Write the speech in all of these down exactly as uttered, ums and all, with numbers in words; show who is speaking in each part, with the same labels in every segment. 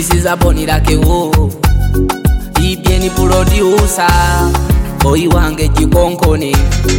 Speaker 1: This is a bunny like a wo. Ibieni producer. Boy wange jikonkoni.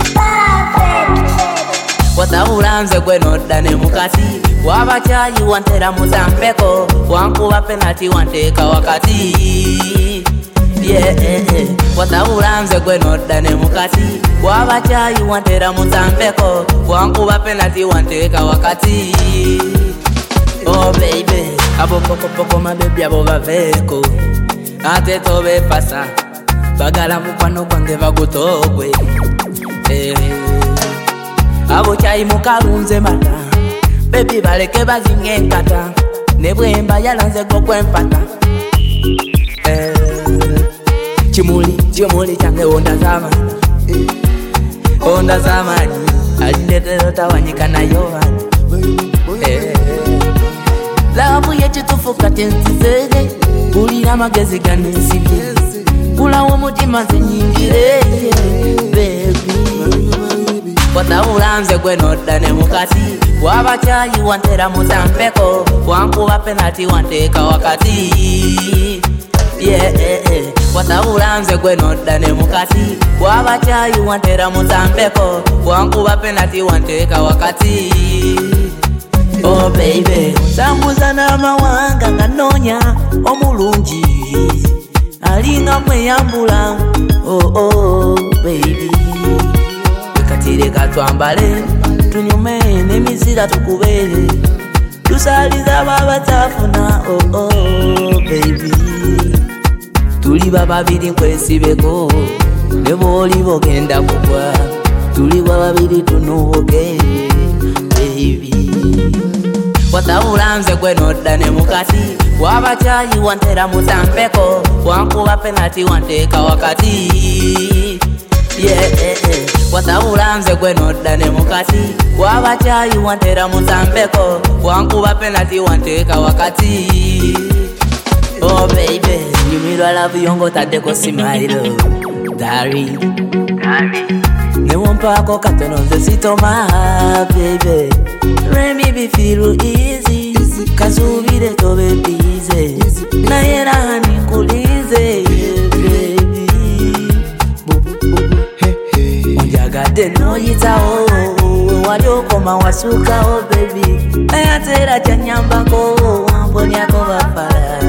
Speaker 1: Watabulanze kwe nodane mukati. Wabachayi wantera muzambeko. Wankuwa penalty wanteka wakati. Yeah, eh, eh. Watabulanze kwe nodane mukati. Wabachayi wantera muzambeko. Wankuwa penalty wanteka wakati. Oh baby, abo poko poko ma baby abo baveko. Ate tobe pasa. Bagala mupano kwange bagutokwe. Eh. Abo chai mukarunze mata. Baby baleke bazinge nkata. Nebwemba yalanze go kwempata. Eh. Chimuli, chimuli change onda zama. Onda zama. Alindetero tawanyika na yohani. Eh. Labu yetu tufuka tenzizege. Kulira magezi gani nsibye. Kula umutima zinyingire. Baby Watabulanze kwe nodane mukati. Wabachayi wantera muzambeko. Wankuwa penalty wanteka wakati. Yeah, eh, eh. Watabulanze kwe nodane mukati. Wabachayi wantera muzambeko. Wankuwa penalty wanteka wakati. Oh baby, sambuza na mawanga nganonya omulungi alinga mweyambula. Oh oh baby, wekatire katwambale tunyume nemizira tukubele tusaliza baba tafuna. Oh oh baby, tuli baba biri kwesibeko neboli bogenda kugwa tuli baba biri tunuboke baby. Watabulanze kwe nodane mukati. Wabachayi wantera muzambeko. Wankuwa penalty wanteka wakati. Yeah, eh, eh. Watabulanze kwe nodane mukati. Wabachayi wantera muzambeko. Wankuwa penalty wanteka wakati. Oh baby, you me love yongo tadeko smile. Dari, Dari. Newumpako katono zesitoma baby. Let me be feel easy. Kazubire tobe busy. Na yera hani kulize baby. Onjagade no yitao. Waliokoma wasuka oh baby. Ayatera chanyambako. Amponya ko bafara.